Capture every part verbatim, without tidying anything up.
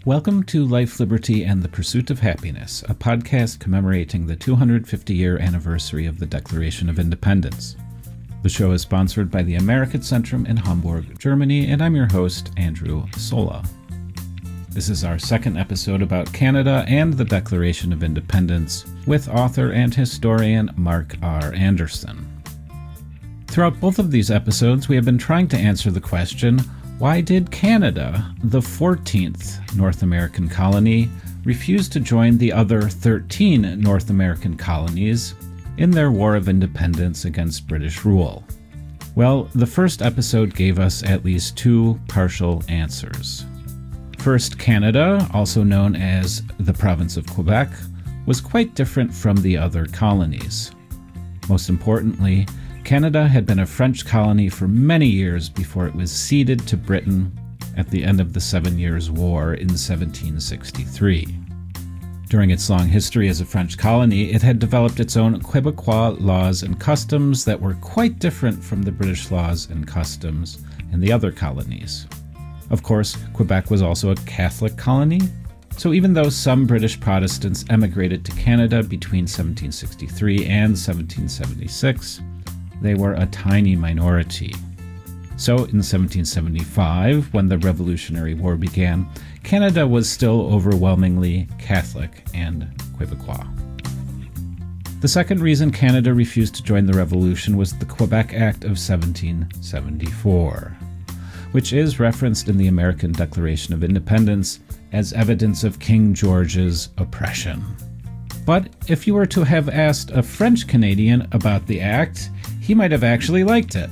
Welcome to Life, Liberty, and the Pursuit of Happiness, a podcast commemorating the two hundred fifty year anniversary of the Declaration of Independence. The show is sponsored by the American Centrum in Hamburg, Germany, and I'm your host, Andrew Sola. This is our second episode about Canada and the Declaration of Independence with author and historian Mark R. Anderson. Throughout both of these episodes, we have been trying to answer the question, why did Canada, the fourteenth North American colony, refuse to join the other thirteen North American colonies in their War of Independence against British rule? Well, the first episode gave us at least two partial answers. First, Canada, also known as the province of Quebec, was quite different from the other colonies. Most importantly, Canada had been a French colony for many years before it was ceded to Britain at the end of the Seven Years' War in seventeen sixty-three. During its long history as a French colony, it had developed its own Quebecois laws and customs that were quite different from the British laws and customs in the other colonies. Of course, Quebec was also a Catholic colony, so even though some British Protestants emigrated to Canada between seventeen sixty-three and seventeen seventy-six, they were a tiny minority. So in seventeen seventy-five, when the Revolutionary War began, Canada was still overwhelmingly Catholic and Quebecois. The second reason Canada refused to join the Revolution was the Quebec Act of seventeen seventy-four, which is referenced in the American Declaration of Independence as evidence of King George's oppression. But if you were to have asked a French Canadian about the act, he might have actually liked it.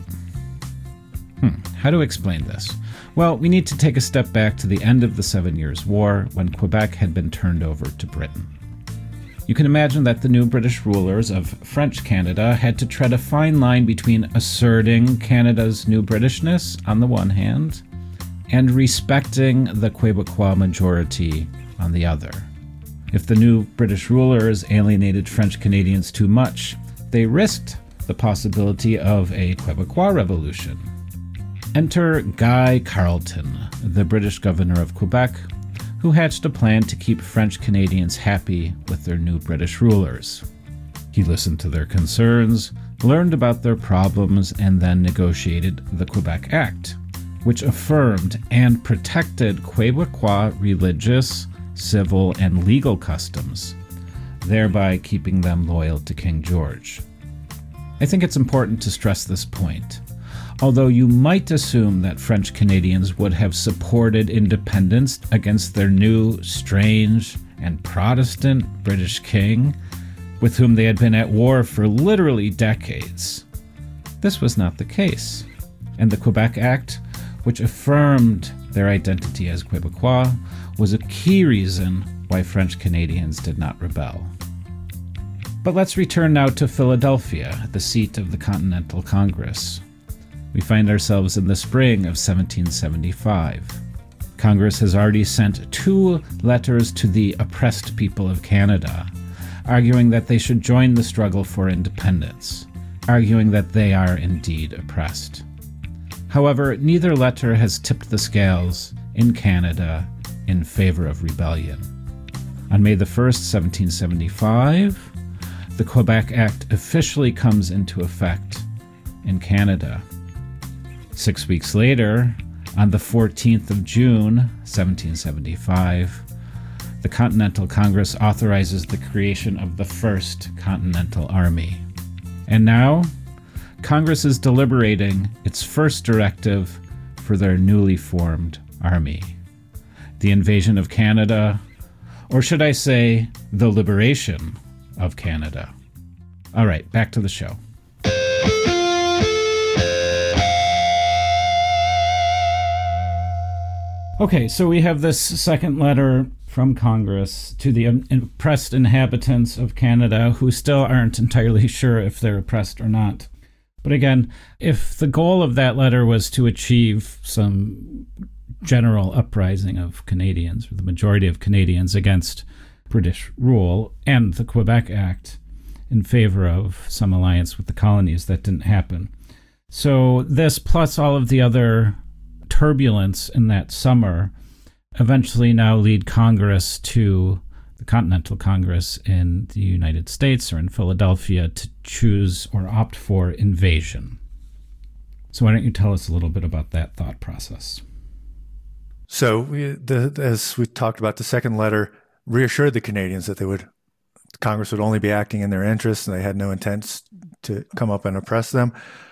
Hmm, how to explain this? Well, we need to take a step back to the end of the Seven Years' War, when Quebec had been turned over to Britain. You can imagine that the new British rulers of French Canada had to tread a fine line between asserting Canada's new Britishness on the one hand, and respecting the Quebecois majority on the other. If the new British rulers alienated French Canadians too much, they risked the possibility of a Quebecois revolution. Enter Guy Carleton, the British governor of Quebec, who hatched a plan to keep French Canadians happy with their new British rulers. He listened to their concerns, learned about their problems, and then negotiated the Quebec Act, which affirmed and protected Quebecois religious, civil, and legal customs, thereby keeping them loyal to King George. I think it's important to stress this point. Although you might assume that French Canadians would have supported independence against their new, strange, and Protestant British king, with whom they had been at war for literally decades, this was not the case. And the Quebec Act, which affirmed their identity as Quebecois, was a key reason why French Canadians did not rebel. But let's return now to Philadelphia, the seat of the Continental Congress. We find ourselves in the spring of seventeen seventy-five. Congress has already sent two letters to the oppressed people of Canada, arguing that they should join the struggle for independence, arguing that they are indeed oppressed. However, neither letter has tipped the scales in Canada in favor of rebellion. On May the first, seventeen seventy-five, the Quebec Act officially comes into effect in Canada. Six weeks later, on the fourteenth of June, seventeen seventy-five, the Continental Congress authorizes the creation of the First Continental Army. And now, Congress is deliberating its first directive for their newly formed army. The invasion of Canada, or should I say, the liberation of Canada. All right, back to the show. Okay, so we have this second letter from Congress to the oppressed inhabitants of Canada who still aren't entirely sure if they're oppressed or not. But again, if the goal of that letter was to achieve some general uprising of Canadians, or the majority of Canadians, against British rule and the Quebec Act in favor of some alliance with the colonies, that didn't happen. So this, plus all of the other turbulence in that summer, eventually now lead Congress to the Continental Congress in the United States or in Philadelphia to choose or opt for invasion. So why don't you tell us a little bit about that thought process? So we, the, as we talked about, the second letter reassured the Canadians that they would, Congress would only be acting in their interests and they had no intent to come up and oppress them.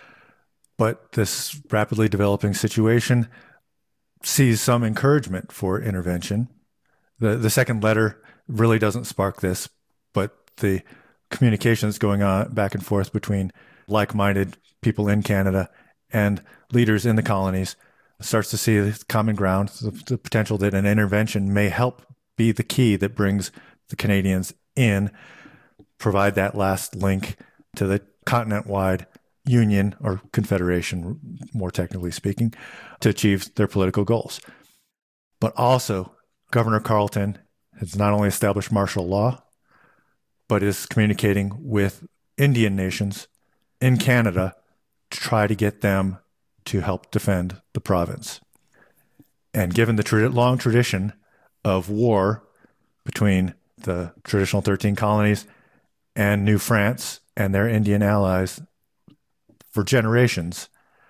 But this rapidly developing situation sees some encouragement for intervention. The, the second letter really doesn't spark this, but the communication that's going on back and forth between like-minded people in Canada and leaders in the colonies starts to see the common ground, the, the potential that an intervention may help be the key that brings the Canadians in, provide that last link to the continent-wide union or confederation, more technically speaking, to achieve their political goals. But also, Governor Carleton has not only established martial law, but is communicating with Indian nations in Canada to try to get them to help defend the province. And given the tra- long tradition of war between the traditional thirteen colonies and New France and their Indian allies for generations,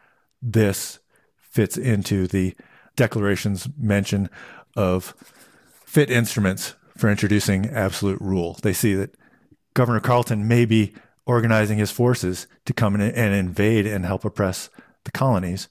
this fits into the Declaration's mention of fit instruments for introducing absolute rule. They see that Governor Carleton may be organizing his forces to come in and invade and help oppress the colonies,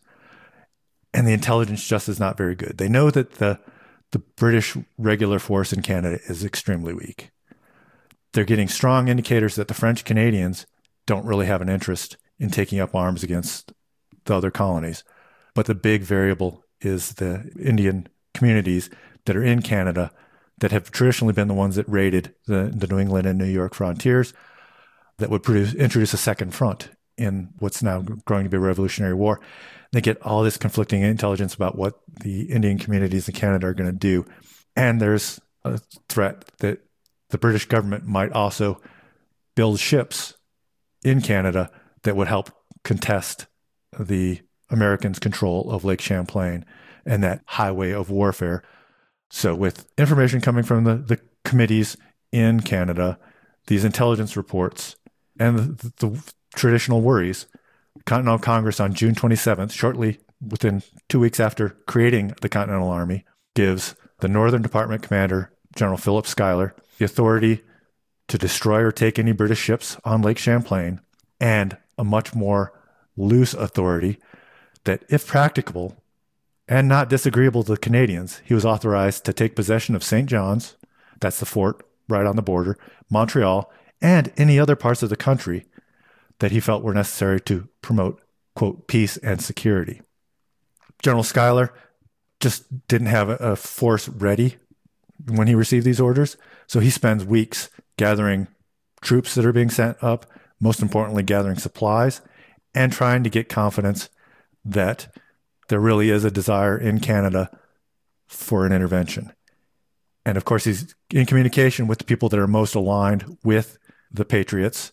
and the intelligence just is not very good. They know that the the British regular force in Canada is extremely weak. They're getting strong indicators that the French Canadians don't really have an interest in taking up arms against the other colonies. But the big variable is the Indian communities that are in Canada that have traditionally been the ones that raided the, the New England and New York frontiers that would produce, introduce a second front in what's now growing to be a Revolutionary War. They get all this conflicting intelligence about what the Indian communities in Canada are going to do. And there's a threat that the British government might also build ships in Canada that would help contest the Americans' control of Lake Champlain and that highway of warfare. So with information coming from the, the committees in Canada, these intelligence reports, and the, the traditional worries, Continental Congress on June twenty-seventh, shortly within two weeks after creating the Continental Army, gives the Northern Department Commander, General Philip Schuyler, the authority to destroy or take any British ships on Lake Champlain, and a much more loose authority that, if practicable and not disagreeable to the Canadians, he was authorized to take possession of Saint John's, that's the fort right on the border, Montreal, and any other parts of the country that he felt were necessary to promote, quote, peace and security. General Schuyler just didn't have a, a force ready when he received these orders, so he spends weeks gathering troops that are being sent up, most importantly, gathering supplies, and trying to get confidence that there really is a desire in Canada for an intervention. And of course, he's in communication with the people that are most aligned with the Patriots.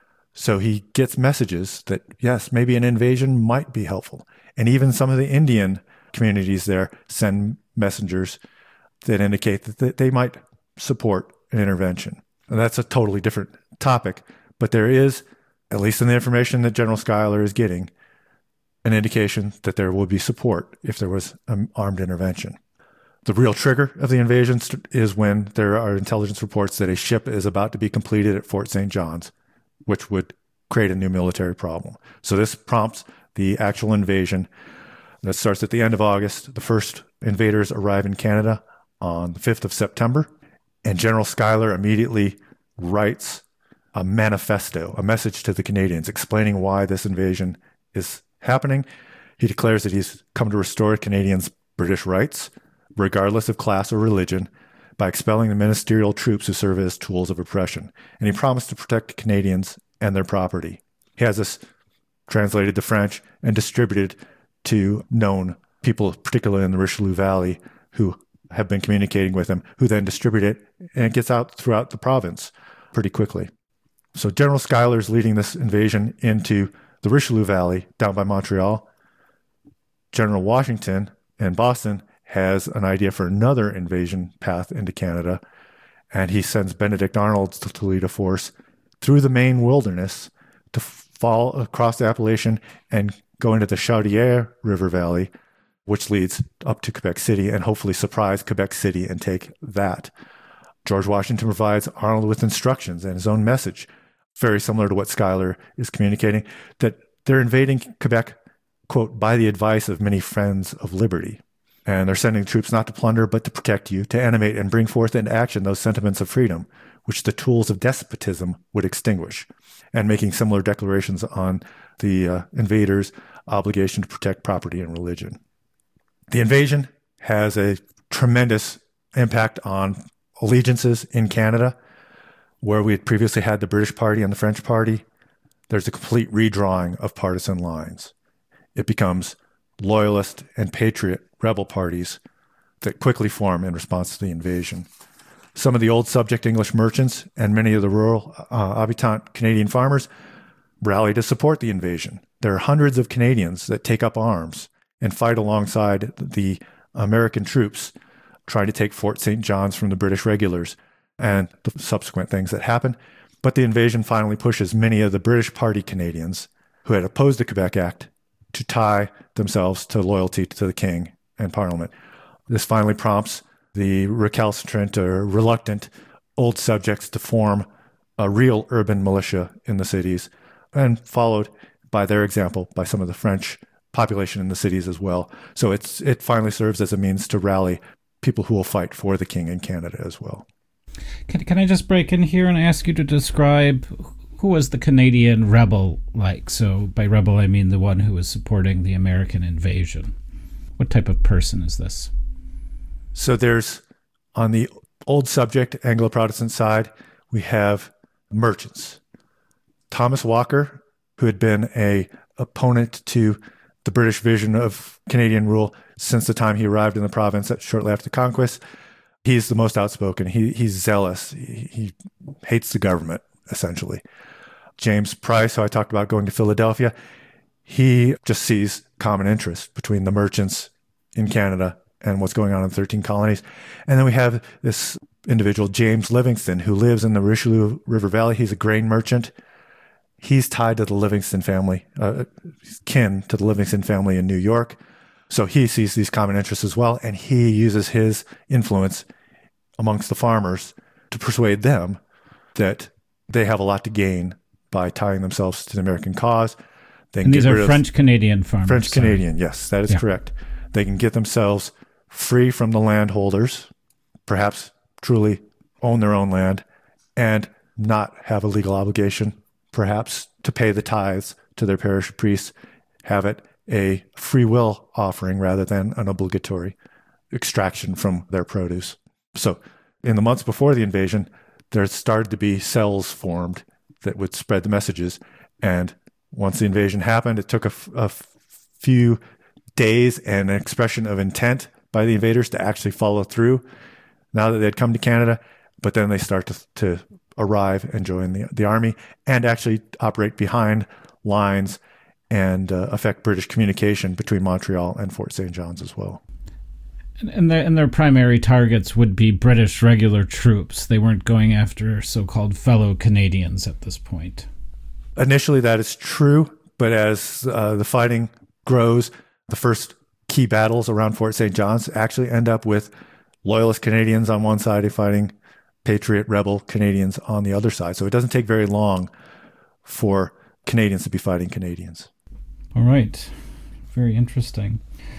So he gets messages that, yes, maybe an invasion might be helpful. And even some of the Indian communities there send messengers that indicate that they might support an intervention. And that's a totally different topic. But there is, at least in the information that General Schuyler is getting, an indication that there will be support if there was an armed intervention. The real trigger of the invasion is when there are intelligence reports that a ship is about to be completed at Fort Saint John's, which would create a new military problem. So this prompts the actual invasion that starts at the end of August. The first invaders arrive in Canada on the fifth of September, and General Schuyler immediately writes a manifesto, a message to the Canadians explaining why this invasion is happening. He declares that he's come to restore Canadians' British rights, regardless of class or religion, by expelling the ministerial troops who serve as tools of oppression. And he promised to protect Canadians and their property. He has this translated to French and distributed to known people, particularly in the Richelieu Valley, who have been communicating with him, who then distribute it, and it gets out throughout the province pretty quickly. So General Schuyler is leading this invasion into the Richelieu Valley down by Montreal. General Washington in Boston has an idea for another invasion path into Canada, and he sends Benedict Arnold to, to lead a force through the Maine wilderness to fall across the Appalachian and go into the Chaudière River Valley, which leads up to Quebec City, and hopefully surprise Quebec City and take that. George Washington provides Arnold with instructions and his own message, very similar to what Schuyler is communicating, that they're invading Quebec, quote, by the advice of many friends of liberty. And they're sending troops not to plunder, but to protect you, to animate and bring forth into action those sentiments of freedom, which the tools of despotism would extinguish, and making similar declarations on the uh, invaders' obligation to protect property and religion. The invasion has a tremendous impact on allegiances in Canada, where we had previously had the British Party and the French Party. There's a complete redrawing of partisan lines. It becomes loyalist and patriot rebel parties that quickly form in response to the invasion. Some of the old subject English merchants and many of the rural uh, habitant Canadian farmers rally to support the invasion. There are hundreds of Canadians that take up arms and fight alongside the American troops trying to take Fort Saint John's from the British regulars and the subsequent things that happen. But the invasion finally pushes many of the British Party Canadians who had opposed the Quebec Act to tie themselves to loyalty to the King and Parliament. This finally prompts the recalcitrant or reluctant old subjects to form a real urban militia in the cities, and followed by their example by some of the French population in the cities as well. So it's it finally serves as a means to rally people who will fight for the King in Canada as well. Can, can I just break in here and ask you to describe who was the Canadian rebel like? So by rebel, I mean the one who was supporting the American invasion. What type of person is this? So there's, on the old subject Anglo-Protestant side, we have merchants. Thomas Walker, who had been a opponent to the British vision of Canadian rule since the time he arrived in the province shortly after the conquest, he's the most outspoken. He, he's zealous. He, he hates the government, essentially. James Price, who I talked about going to Philadelphia, he just sees common interest between the merchants in Canada and what's going on in thirteen colonies. And then we have this individual, James Livingston, who lives in the Richelieu River Valley. He's a grain merchant. He's tied to the Livingston family, uh, kin to the Livingston family in New York. So he sees these common interests as well, and he uses his influence amongst the farmers to persuade them that they have a lot to gain by tying themselves to the American cause. They and these are French-Canadian farmers. French-Canadian, yes, that is yeah. correct. They can get themselves free from the landholders, perhaps truly own their own land, and not have a legal obligation, perhaps to pay the tithes to their parish priests, have it a free will offering rather than an obligatory extraction from their produce. So in the months before the invasion, there started to be cells formed that would spread the messages. And once the invasion happened, it took a, f- a few days and an expression of intent by the invaders to actually follow through now that they'd come to Canada. But then they start to, to arrive and join the, the army and actually operate behind lines and uh, affect British communication between Montreal and Fort Saint John's as well. And, and, their, and their primary targets would be British regular troops. They weren't going after so-called fellow Canadians at this point. Initially, that is true, but as uh, the fighting grows, the first key battles around Fort Saint John's actually end up with loyalist Canadians on one side fighting patriot rebel Canadians on the other side. So it doesn't take very long for Canadians to be fighting Canadians. All right. Very interesting.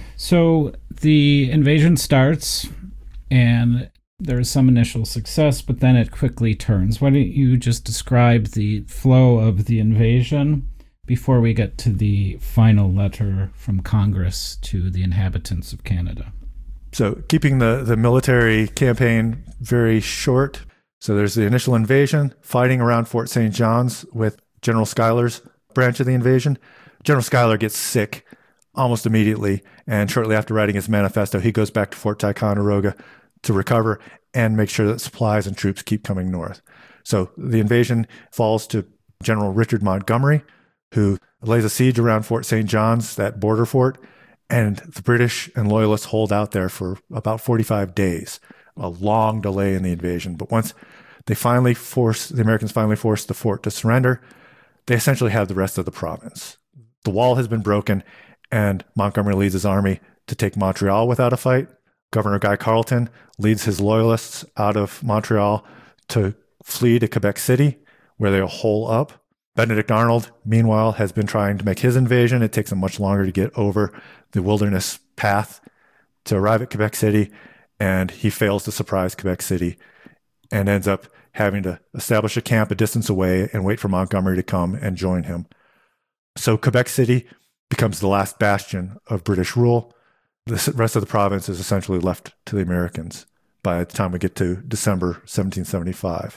So the invasion starts and there is some initial success, but then it quickly turns. Why don't you just describe the flow of the invasion before we get to the final letter from Congress to the inhabitants of Canada? So keeping the, the military campaign very short. So there's the initial invasion, fighting around Fort Saint John's with General Schuyler's branch of the invasion. General Schuyler gets sick almost immediately, and shortly after writing his manifesto, he goes back to Fort Ticonderoga to recover and make sure that supplies and troops keep coming north. So the invasion falls to General Richard Montgomery, who lays a siege around Fort Saint John's, that border fort, And the British and Loyalists hold out there for about forty-five days, a long delay in the invasion. But once they finally force, the Americans finally force the fort to surrender, they essentially have the rest of the province. The wall has been broken, and Montgomery leads his army to take Montreal without a fight. Governor Guy Carleton leads his Loyalists out of Montreal to flee to Quebec City, where they'll hole up. Benedict Arnold, meanwhile, has been trying to make his invasion. It takes him much longer to get over the wilderness path to arrive at Quebec City, and he fails to surprise Quebec City and ends up having to establish a camp a distance away and wait for Montgomery to come and join him. So Quebec City becomes the last bastion of British rule. The rest of the province is essentially left to the Americans by the time we get to December seventeen seventy-five.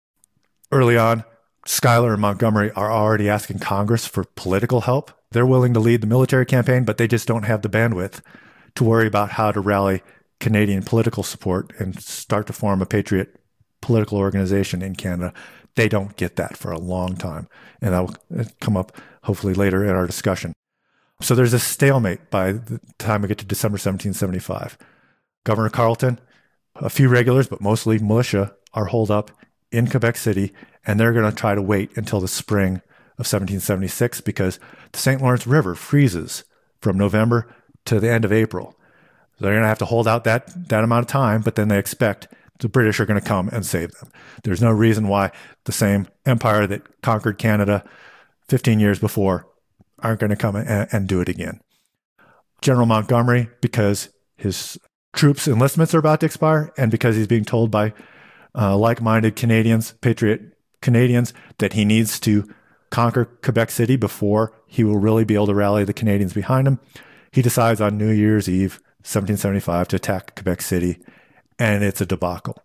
Early on, Schuyler and Montgomery are already asking Congress for political help. They're willing to lead the military campaign, but they just don't have the bandwidth to worry about how to rally Canadian political support and start to form a patriot political organization in Canada. They don't get that for a long time, and that will come up hopefully later in our discussion. So there's a stalemate by the time we get to December seventeen seventy-five. Governor Carleton, a few regulars, but mostly militia, are holed up in Quebec City, and they're going to try to wait until the spring of seventeen seventy-six because the Saint Lawrence River freezes from November to the end of April. So they're going to have to hold out that, that amount of time, but then they expect the British are going to come and save them. There's no reason why the same empire that conquered Canada fifteen years before aren't going to come and, and do it again. General Montgomery, because his troops' enlistments are about to expire and because he's being told by uh, like-minded Canadians, patriot Canadians, that he needs to conquer Quebec City before he will really be able to rally the Canadians behind him, he decides on New Year's Eve, seventeen seventy-five, to attack Quebec City, and it's a debacle.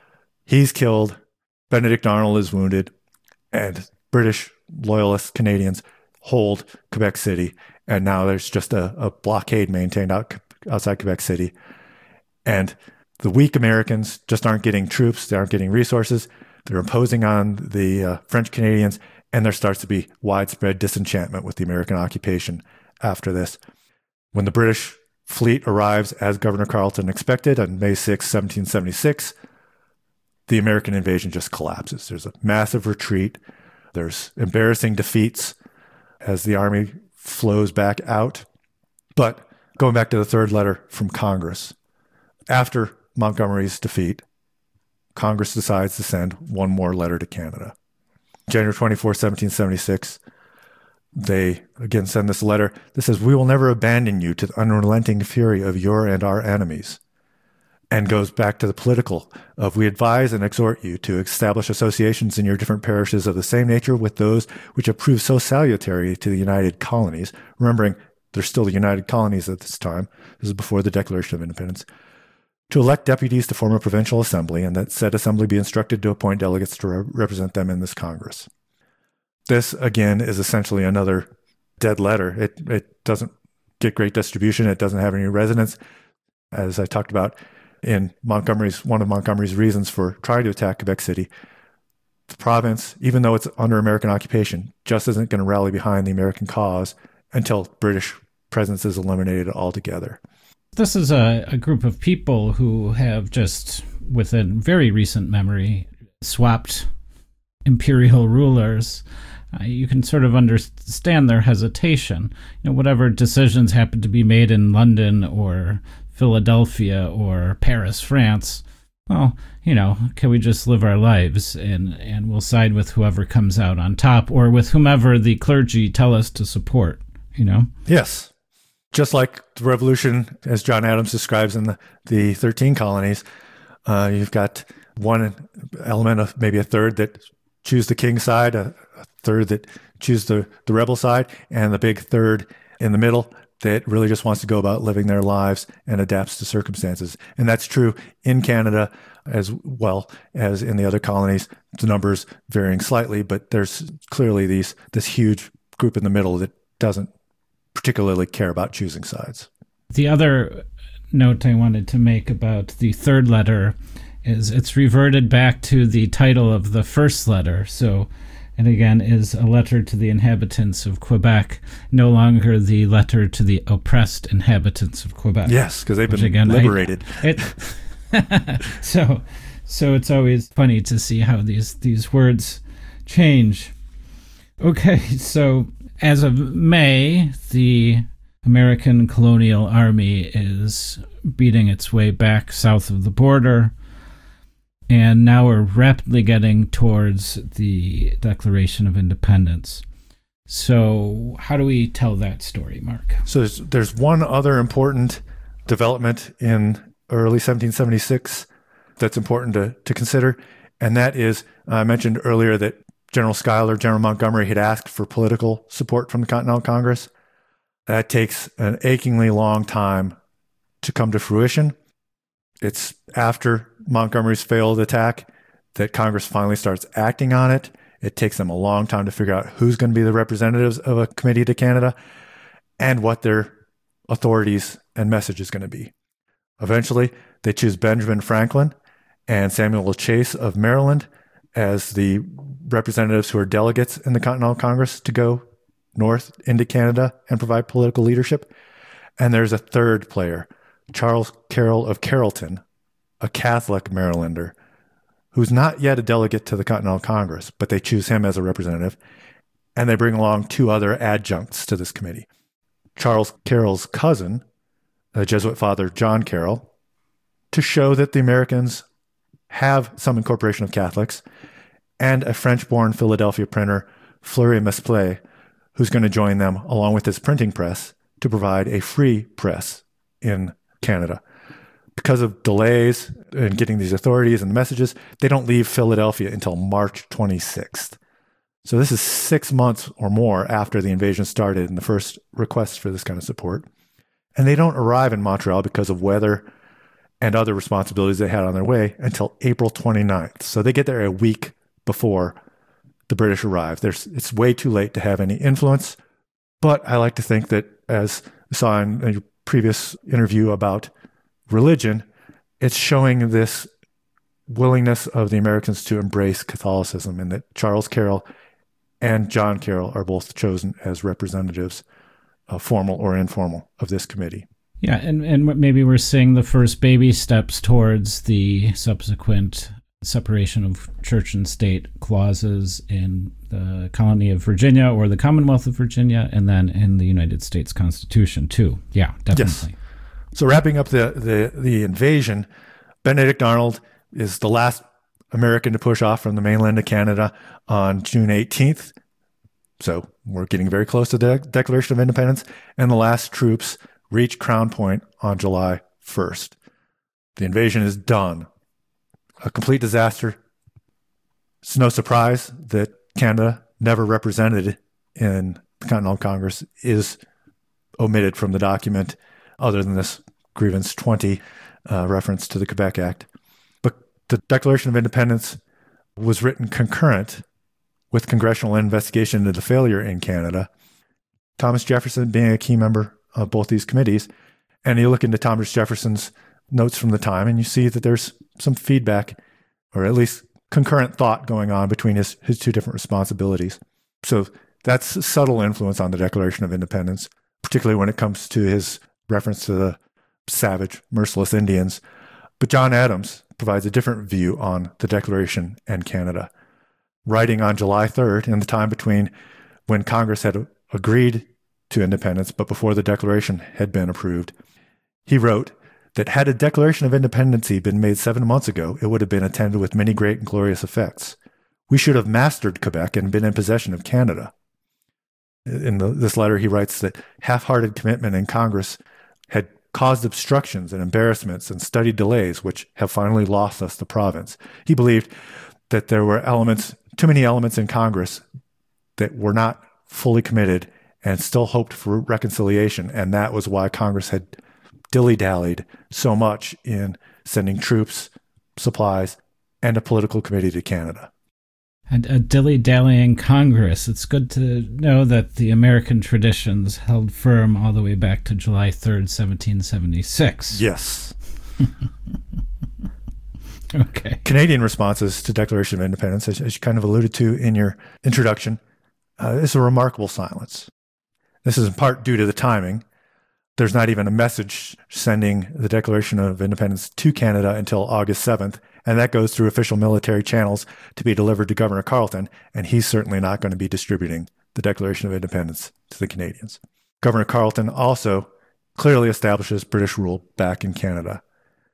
He's killed, Benedict Arnold is wounded, and British Loyalist Canadians hold Quebec City, and now there's just a, a blockade maintained out, outside Quebec City. And the weak Americans just aren't getting troops, they aren't getting resources, they're imposing on the uh, French Canadians, and there starts to be widespread disenchantment with the American occupation after this. When the British fleet arrives as Governor Carleton expected on May sixth, seventeen seventy-six, the American invasion just collapses. There's a massive retreat. There's embarrassing defeats as the army flows back out. But going back to the third letter from Congress, after Montgomery's defeat, Congress decides to send one more letter to Canada. January twenty-fourth, seventeen seventy-six, they again send this letter that says, "We will never abandon you to the unrelenting fury of your and our enemies," and goes back to the political of, "We advise and exhort you to establish associations in your different parishes of the same nature with those which have proved so salutary to the United Colonies," remembering they're still the United Colonies at this time. This is before the Declaration of Independence. "To elect deputies to form a provincial assembly, and that said assembly be instructed to appoint delegates to re- represent them in this Congress." This, again, is essentially another dead letter. It it doesn't get great distribution. It doesn't have any resonance. As I talked about in Montgomery's, one of Montgomery's reasons for trying to attack Quebec City, the province, even though it's under American occupation, just isn't going to rally behind the American cause until British presence is eliminated altogether. This is a, a group of people who have just, within very recent memory, swapped imperial rulers. Uh, you can sort of understand their hesitation. You know, whatever decisions happen to be made in London or Philadelphia or Paris, France, well, you know, can we just live our lives and, and we'll side with whoever comes out on top or with whomever the clergy tell us to support, you know? Yes. Just like the revolution, as John Adams describes in the, the thirteen colonies, uh, you've got one element of maybe a third that choose the king's side, a, a third that choose the, the rebel side, and the big third in the middle that really just wants to go about living their lives and adapts to circumstances. And that's true in Canada as well as in the other colonies, the numbers varying slightly, but there's clearly these this huge group in the middle that doesn't particularly care about choosing sides. The other note I wanted to make about the third letter is it's reverted back to the title of the first letter. So and again is a letter to the inhabitants of Quebec, no longer the letter to the oppressed inhabitants of Quebec. Yes, because they've been again, liberated. I, it, so, so it's always funny to see how these these words change. Okay, so as of May, the American colonial army is beating its way back south of the border. And now we're rapidly getting towards the Declaration of Independence. So how do we tell that story, Mark? So there's, there's one other important development in early seventeen seventy-six that's important to, to consider, and that is, I mentioned earlier that General Schuyler, General Montgomery had asked for political support from the Continental Congress. That takes an achingly long time to come to fruition. It's after Montgomery's failed attack that Congress finally starts acting on it. It takes them a long time to figure out who's going to be the representatives of a committee to Canada and what their authorities and message is going to be. Eventually, they choose Benjamin Franklin and Samuel Chase of Maryland as the representatives who are delegates in the Continental Congress to go north into Canada and provide political leadership. And there's a third player, Charles Carroll of Carrollton, a Catholic Marylander, who's not yet a delegate to the Continental Congress, but they choose him as a representative, and they bring along two other adjuncts to this committee. Charles Carroll's cousin, the Jesuit father John Carroll, to show that the Americans have some incorporation of Catholics, and a French-born Philadelphia printer, Fleury Mesple, who's going to join them along with his printing press to provide a free press in Canada. Because of delays in getting these authorities and the messages, they don't leave Philadelphia until March twenty-sixth. So this is six months or more after the invasion started and the first requests for this kind of support. And they don't arrive in Montreal because of weather and other responsibilities they had on their way until April twenty-ninth. So they get there a week before the British arrive. There's, it's way too late to have any influence. But I like to think that, as I saw in a previous interview about religion, it's showing this willingness of the Americans to embrace Catholicism, and that Charles Carroll and John Carroll are both chosen as representatives, uh, formal or informal, of this committee. Yeah, and, and maybe we're seeing the first baby steps towards the subsequent separation of church and state clauses in the colony of Virginia or the Commonwealth of Virginia, and then in the United States Constitution too. Yeah, definitely. Yes. So wrapping up the, the, the invasion, Benedict Arnold is the last American to push off from the mainland to Canada on June eighteenth. So we're getting very close to the Declaration of Independence, and the last troops reach Crown Point on July first. The invasion is done. A complete disaster. It's no surprise that Canada, never represented in the Continental Congress, is omitted from the document, other than this Grievance twenty uh, reference to the Quebec Act. But the Declaration of Independence was written concurrent with congressional investigation into the failure in Canada, Thomas Jefferson being a key member of both these committees. And you look into Thomas Jefferson's notes from the time, and you see that there's some feedback, or at least concurrent thought going on between his, his two different responsibilities. So that's a subtle influence on the Declaration of Independence, particularly when it comes to his reference to the savage, merciless Indians. But John Adams provides a different view on the Declaration and Canada. Writing on July third, in the time between when Congress had agreed to independence, but before the Declaration had been approved, he wrote that had a Declaration of Independence been made seven months ago, it would have been attended with many great and glorious effects. We should have mastered Quebec and been in possession of Canada. In the, this letter, he writes that half-hearted commitment in Congress had caused obstructions and embarrassments and studied delays, which have finally lost us the province. He believed that there were elements, too many elements in Congress that were not fully committed and still hoped for reconciliation, and that was why Congress had dilly-dallied so much in sending troops, supplies, and a political committee to Canada. And a dilly-dallying Congress. It's good to know that the American traditions held firm all the way back to July third, seventeen seventy-six. Yes. Okay. Canadian responses to Declaration of Independence, as, as you kind of alluded to in your introduction, uh, is a remarkable silence. This is in part due to the timing. There's not even a message sending the Declaration of Independence to Canada until August seventh, and that goes through official military channels to be delivered to Governor Carleton, and he's certainly not going to be distributing the Declaration of Independence to the Canadians. Governor Carleton also clearly establishes British rule back in Canada.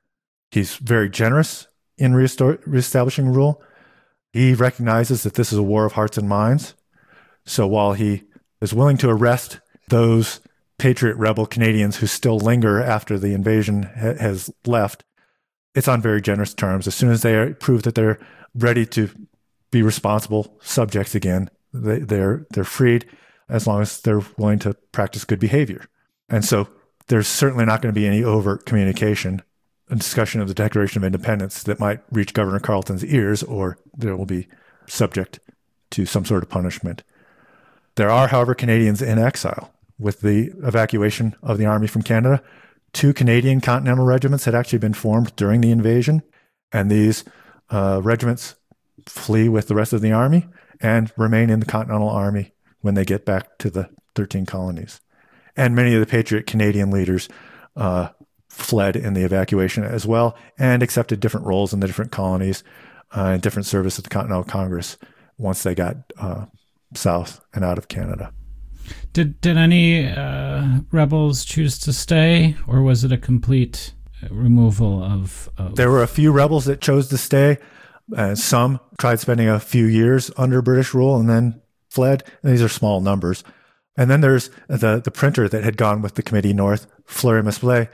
He's very generous in reestor- reestablishing rule. He recognizes that this is a war of hearts and minds. So while he is willing to arrest those patriot rebel Canadians who still linger after the invasion ha- has left, it's on very generous terms. As soon as they are, prove that they're ready to be responsible subjects again, they, they're they're freed as long as they're willing to practice good behavior. And so there's certainly not going to be any overt communication and discussion of the Declaration of Independence that might reach Governor Carleton's ears, or there will be subject to some sort of punishment. There are, however, Canadians in exile. With the evacuation of the army from Canada, two Canadian Continental regiments had actually been formed during the invasion, and these uh, regiments flee with the rest of the army and remain in the Continental Army when they get back to the thirteen colonies. And many of the Patriot Canadian leaders uh, fled in the evacuation as well and accepted different roles in the different colonies uh, and different service at the Continental Congress once they got uh, south and out of Canada. Did did any uh, rebels choose to stay, or was it a complete removal of, of... There were a few rebels that chose to stay. Uh, some tried spending a few years under British rule and then fled. And these are small numbers. And then there's the, the printer that had gone with the Committee North, Fleury Mesplet.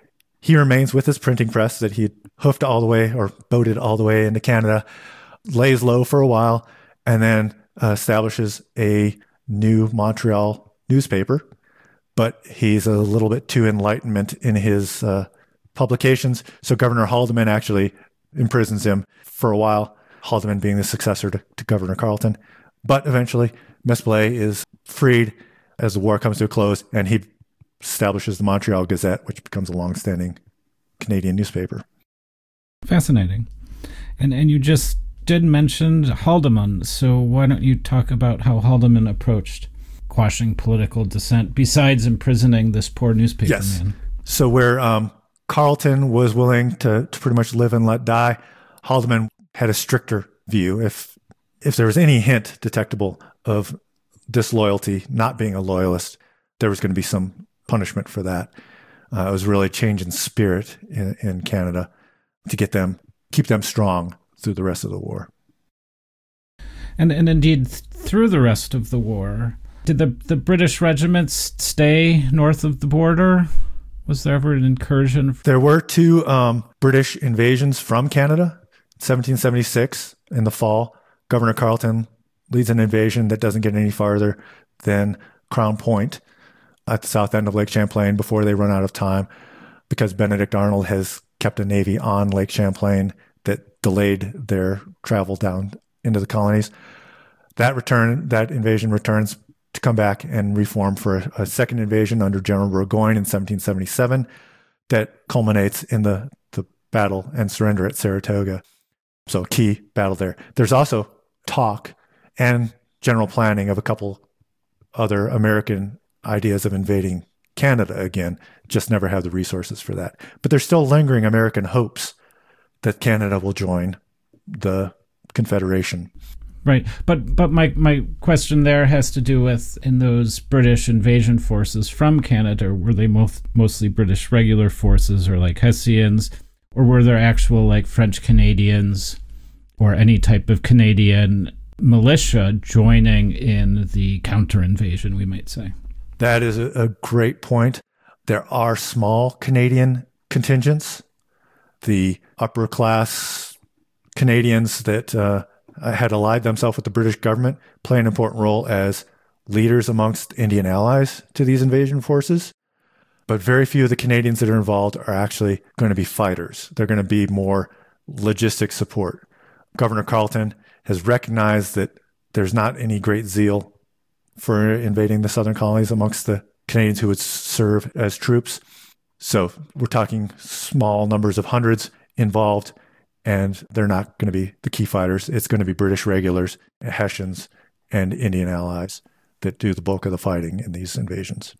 He remains with his printing press that he hoofed all the way or boated all the way into Canada, lays low for a while, and then uh, establishes a new Montreal newspaper. But he's a little bit too enlightenment in his uh, publications. So Governor Haldimand actually imprisons him for a while, Haldimand being the successor to, to Governor Carleton. But eventually, Mesplet is freed as the war comes to a close, and he establishes the Montreal Gazette, which becomes a long-standing Canadian newspaper. Fascinating. And and you just did mention Haldimand, so why don't you talk about how Haldimand approached quashing political dissent, besides imprisoning this poor newspaper yes. man? So where um, Carleton was willing to, to pretty much live and let die, Haldimand had a stricter view. If if there was any hint detectable of disloyalty, not being a loyalist, there was going to be some punishment for that. Uh, it was really a change in spirit in, in Canada to get them, keep them strong through the rest of the war. And and indeed, th- through the rest of the war, did the, the British regiments stay north of the border? Was there ever an incursion? There were two um, British invasions from Canada. seventeen seventy-six in the fall, Governor Carleton leads an invasion that doesn't get any farther than Crown Point at the south end of Lake Champlain before they run out of time, because Benedict Arnold has kept a navy on Lake Champlain that delayed their travel down into the colonies. That return, that invasion returns to come back and reform for a, a second invasion under General Burgoyne in seventeen seventy-seven that culminates in the, the battle and surrender at Saratoga. So key battle there. There's also talk and general planning of a couple other American ideas of invading Canada again, just never have the resources for that. But there's still lingering American hopes that Canada will join the Confederation. Right. But but my, my question there has to do with, in those British invasion forces from Canada, were they most, mostly British regular forces or like Hessians, or were there actual like French Canadians or any type of Canadian militia joining in the counter-invasion, we might say? That is a, a great point. There are small Canadian contingents. The upper class Canadians that uh, had allied themselves with the British government play an important role as leaders amongst Indian allies to these invasion forces. But very few of the Canadians that are involved are actually going to be fighters. They're going to be more logistic support. Governor Carleton has recognized that there's not any great zeal for invading the southern colonies amongst the Canadians who would serve as troops. So we're talking small numbers of hundreds involved and they're not going to be the key fighters. It's going to be British regulars, Hessians, and Indian allies that do the bulk of the fighting in these invasions.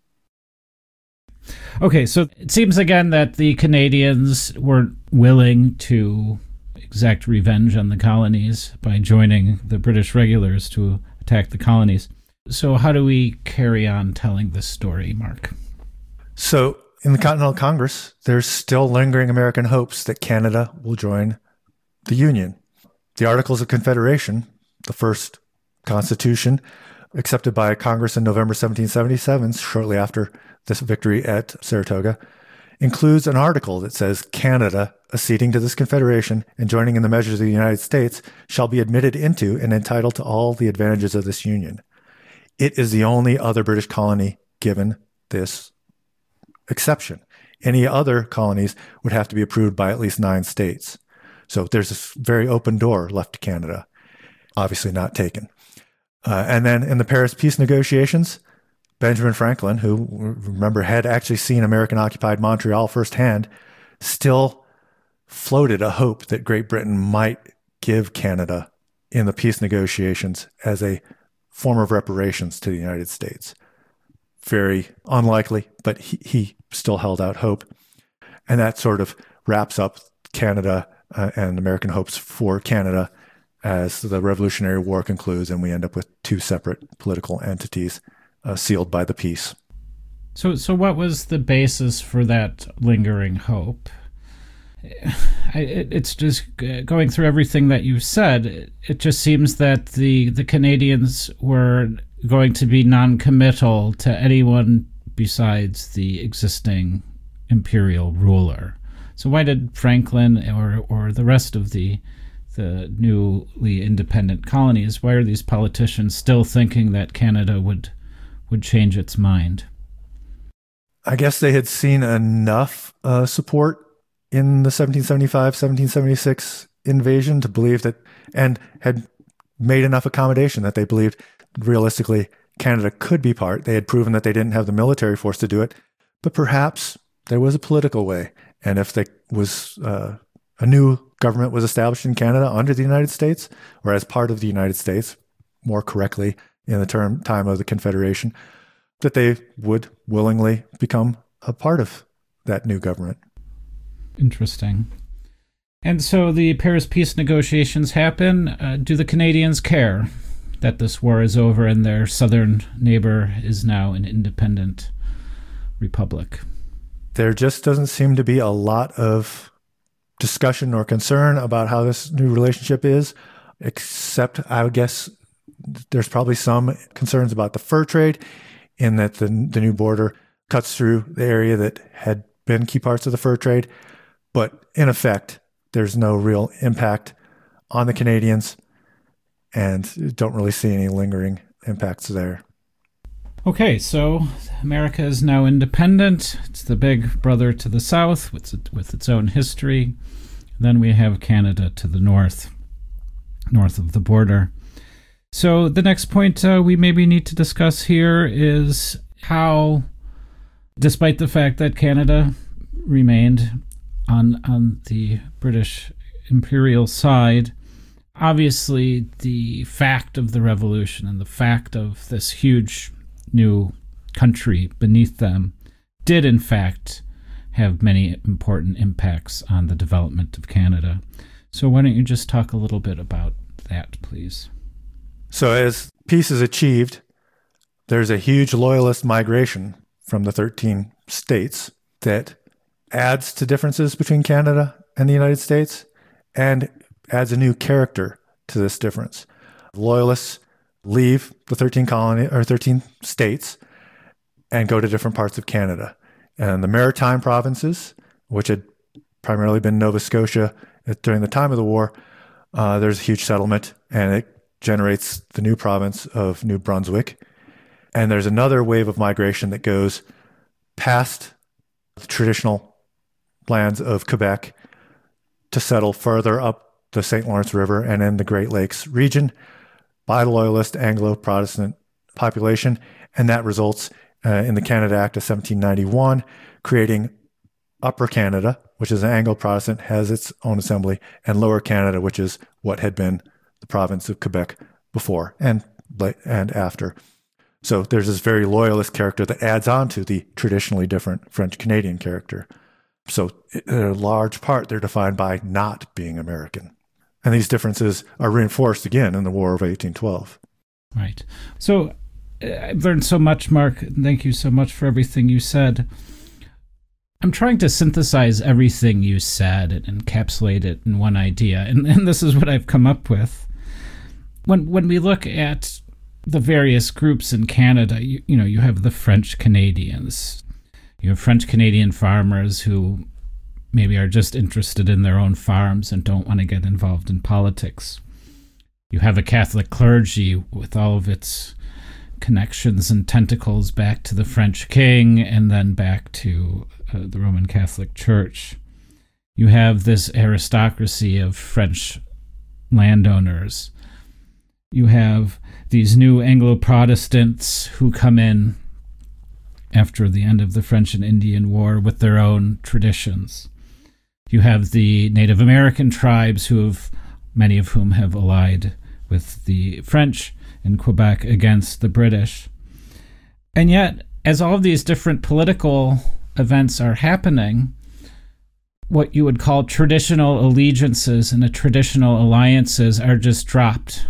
Okay, so it seems again that the Canadians weren't willing to exact revenge on the colonies by joining the British regulars to attack the colonies. So how do we carry on telling this story, Mark? So in the Continental Congress, there's still lingering American hopes that Canada will join the Union. The Articles of Confederation, the first constitution accepted by Congress in November seventeen seventy-seven, shortly after this victory at Saratoga, includes an article that says Canada, acceding to this confederation and joining in the measures of the United States, shall be admitted into and entitled to all the advantages of this union. It is the only other British colony given this exception. Any other colonies would have to be approved by at least nine states. So there's this very open door left to Canada, obviously not taken. Uh, and then in the Paris peace negotiations, Benjamin Franklin, who, remember, had actually seen American-occupied Montreal firsthand, still floated a hope that Great Britain might give Canada in the peace negotiations as a form of reparations to the United States. Very unlikely, but he, he still held out hope. And that sort of wraps up Canada uh, and American hopes for Canada as the Revolutionary War concludes, and we end up with two separate political entities uh, sealed by the peace. So, so what was the basis for that lingering hope? I, it, it's just going through everything that you said. It, it just seems that the, the Canadians were going to be non-committal to anyone besides the existing imperial ruler. So why did Franklin or or the rest of the the newly independent colonies, why are these politicians still thinking that Canada would would change its mind? I guess they had seen enough uh, support in the seventeen seventy-five seventeen seventy-six invasion to believe that, and had made enough accommodation that they believed realistically Canada could be part. They had proven that they didn't have the military force to do it, but perhaps there was a political way. And if there was uh, a new government was established in Canada under the United States, or as part of the United States, more correctly in the term time of the Confederation, that they would willingly become a part of that new government. Interesting. And so the Paris peace negotiations happen. Uh, do the Canadians care that this war is over and their southern neighbor is now an independent republic? There just doesn't seem to be a lot of discussion or concern about how this new relationship is, except I would guess there's probably some concerns about the fur trade, in that the, the new border cuts through the area that had been key parts of the fur trade. But in effect, there's no real impact on the Canadians, and don't really see any lingering impacts there. Okay, so America is now independent. It's the big brother to the south with, with its own history. Then we have Canada to the north, north of the border. So the next point uh, we maybe need to discuss here is how, despite the fact that Canada remained on on the British imperial side, obviously the fact of the revolution and the fact of this huge new country beneath them did in fact have many important impacts on the development of Canada. So why don't you just talk a little bit about that, please? So as peace is achieved, there's a huge loyalist migration from the thirteen states that adds to differences between Canada and the United States and adds a new character to this difference. Loyalists leave the thirteen colony or thirteen states and go to different parts of Canada. And the Maritime provinces, which had primarily been Nova Scotia during the time of the war, uh, there's a huge settlement, and it generates the new province of New Brunswick. And there's another wave of migration that goes past the traditional lands of Quebec to settle further up the Saint Lawrence River and in the Great Lakes region by the Loyalist Anglo-Protestant population. And that results uh, in the Canada Act of seventeen ninety-one, creating Upper Canada, which is an Anglo-Protestant, has its own assembly, and Lower Canada, which is what had been the province of Quebec before and and after. So there's this very loyalist character that adds on to the traditionally different French-Canadian character. So in a large part, they're defined by not being American. And these differences are reinforced again in the War of eighteen twelve. Right. So I've learned so much, Mark. Thank you so much for everything you said. I'm trying to synthesize everything you said and encapsulate it in one idea, and, and this is what I've come up with. When when we look at the various groups in Canada, you, you know, you have the French Canadians. You have French Canadian farmers who maybe are just interested in their own farms and don't want to get involved in politics. You have a Catholic clergy with all of its connections and tentacles back to the French king and then back to uh, the Roman Catholic Church. You have this aristocracy of French landowners. You have these new Anglo-Protestants who come in after the end of the French and Indian War with their own traditions. You have the Native American tribes, who have, many of whom have allied with the French in Quebec against the British. And yet, as all of these different political events are happening, what you would call traditional allegiances and traditional alliances are just dropped.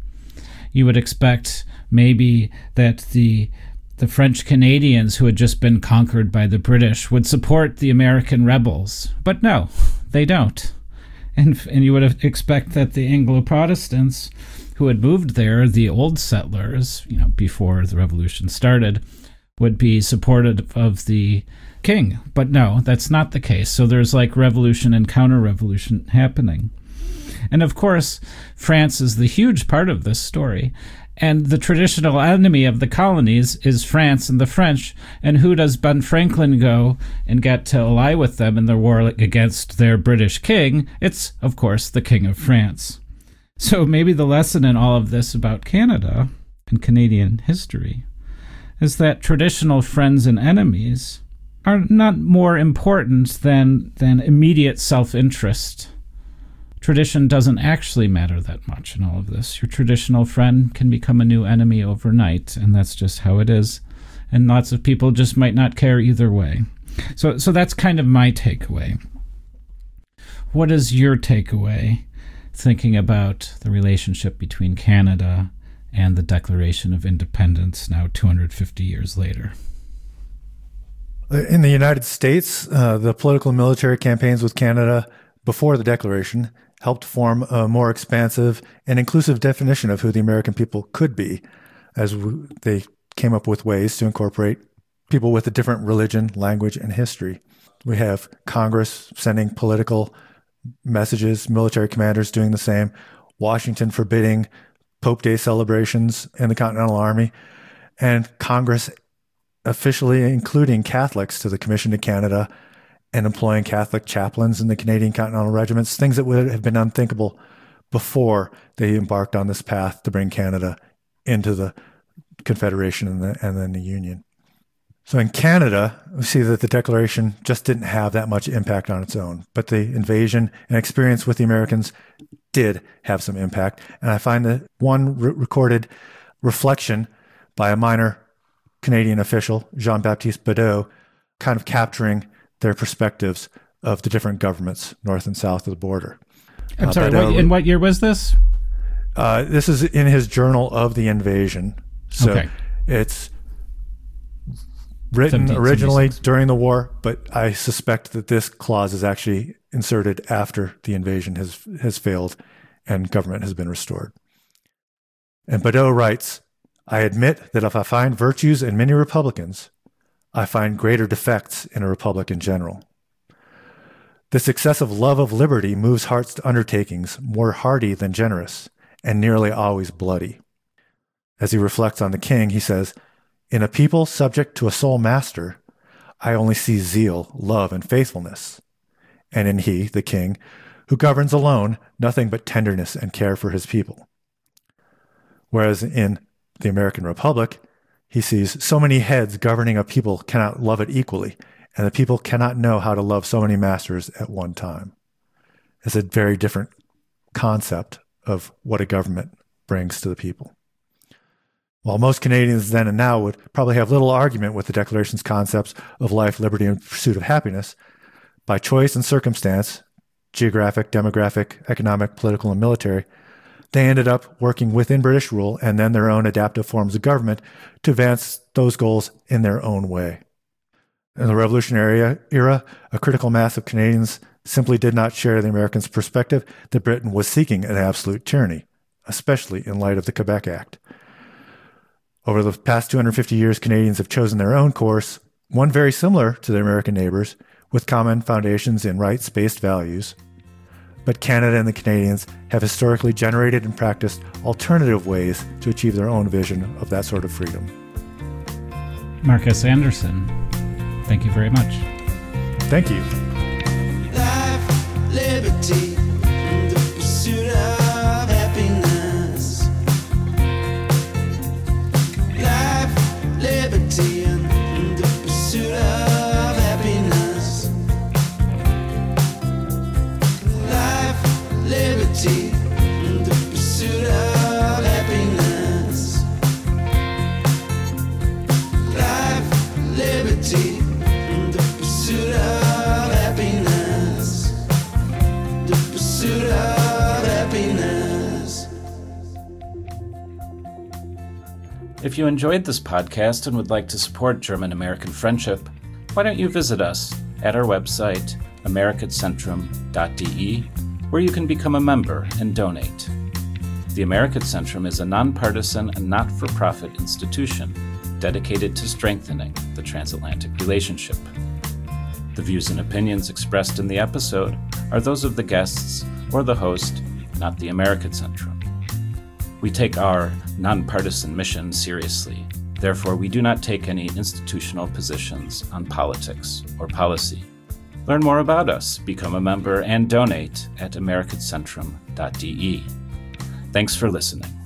You would expect maybe that the the French Canadians, who had just been conquered by the British, would support the American rebels. But no, they don't. And, and you would expect that the Anglo-Protestants who had moved there, the old settlers, you know, before the revolution started, would be supportive of the king. But no, that's not the case. So there's like revolution and counter-revolution happening. And of course, France is the huge part of this story. And the traditional enemy of the colonies is France and the French. And who does Ben Franklin go and get to ally with them in their war against their British king? It's, of course, the King of France. So maybe the lesson in all of this about Canada and Canadian history is that traditional friends and enemies are not more important than, than immediate self-interest. Tradition doesn't actually matter that much in all of this. Your traditional friend can become a new enemy overnight, and that's just how it is. And lots of people just might not care either way. So, so that's kind of my takeaway. What is your takeaway thinking about the relationship between Canada and the Declaration of Independence now two hundred fifty years later? In the United States, uh, the political and military campaigns with Canada before the Declaration helped form a more expansive and inclusive definition of who the American people could be, as w- they came up with ways to incorporate people with a different religion, language, and history. We have Congress sending political messages, military commanders doing the same, Washington forbidding Pope Day celebrations in the Continental Army, and Congress officially including Catholics to the Commission to Canada and employing Catholic chaplains in the Canadian Continental Regiments, things that would have been unthinkable before they embarked on this path to bring Canada into the Confederation and, the, and then the Union. So in Canada, we see that the Declaration just didn't have that much impact on its own, but the invasion and experience with the Americans did have some impact. And I find that one re- recorded reflection by a minor Canadian official, Jean-Baptiste Bedeau, kind of capturing their perspectives of the different governments north and south of the border. I'm uh, sorry, Bedeau, what, in what year was this? Uh, this is in his Journal of the Invasion. So okay. It's written originally during the war, but I suspect that this clause is actually inserted after the invasion has, has failed and government has been restored. And Bedeau writes, "I admit that if I find virtues in many Republicans, I find greater defects in a republic in general. This excessive love of liberty moves hearts to undertakings more hardy than generous, and nearly always bloody." As he reflects on the king, he says, "In a people subject to a sole master, I only see zeal, love, and faithfulness. And in he, the king, who governs alone, nothing but tenderness and care for his people. Whereas in the American Republic, he sees so many heads governing a people cannot love it equally, and the people cannot know how to love so many masters at one time. It's a very different concept of what a government brings to the people. While most Canadians then and now would probably have little argument with the Declaration's concepts of life, liberty, and pursuit of happiness, by choice and circumstance, geographic, demographic, economic, political, and military, they ended up working within British rule and then their own adaptive forms of government to advance those goals in their own way. In the Revolutionary era, a critical mass of Canadians simply did not share the Americans' perspective that Britain was seeking an absolute tyranny, especially in light of the Quebec Act. Over the past two hundred fifty years, Canadians have chosen their own course, one very similar to their American neighbors, with common foundations in rights-based values. But Canada and the Canadians have historically generated and practiced alternative ways to achieve their own vision of that sort of freedom. Marcus Anderson, thank you very much. Thank you. Life, liberty, and the pursuit of happiness. Life, liberty, and the pursuit of happiness. Life, liberty, and the pursuit of happiness. Life, liberty, and the pursuit of happiness. The pursuit of happiness. If you enjoyed this podcast and would like to support German-American friendship, why don't you visit us at our website, americatcentrum dot d e, where you can become a member and donate. The American Centrum is a nonpartisan and not-for-profit institution dedicated to strengthening the transatlantic relationship. The views and opinions expressed in the episode are those of the guests or the host, not the American Centrum. We take our nonpartisan mission seriously. Therefore, we do not take any institutional positions on politics or policy. Learn more about us, become a member, and donate at americatcentrum dot d e. Thanks for listening.